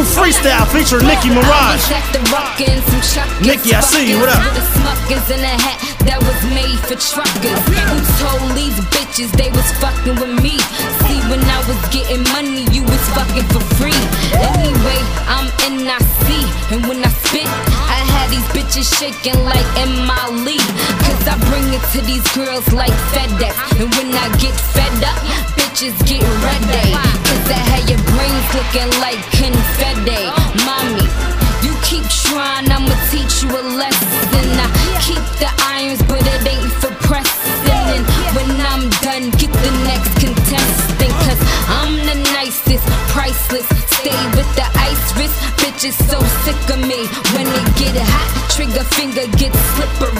freestyle featuring Nicki Minaj. Nicki, I see you, what up? In a hat that was made for truckers. Who told these bitches they was fucking with me? See, when I was getting money, you was fucking for free. Anyway, I'm NIC, and when I spit, I had these bitches shaking like Emily. Cause I bring it to these girls like FedEx, and when I get fed up, bitches get ready. Cause I had your brains looking like confetti. Mommy, you keep trying, I'ma teach you a lesson. I keep the irons, but it ain't for pressing. And when I'm done, get the next contestant. Cause I'm the nicest, priceless. Stay with the ice wrist. Bitches so sick of me. When it get hot, trigger finger gets slippery.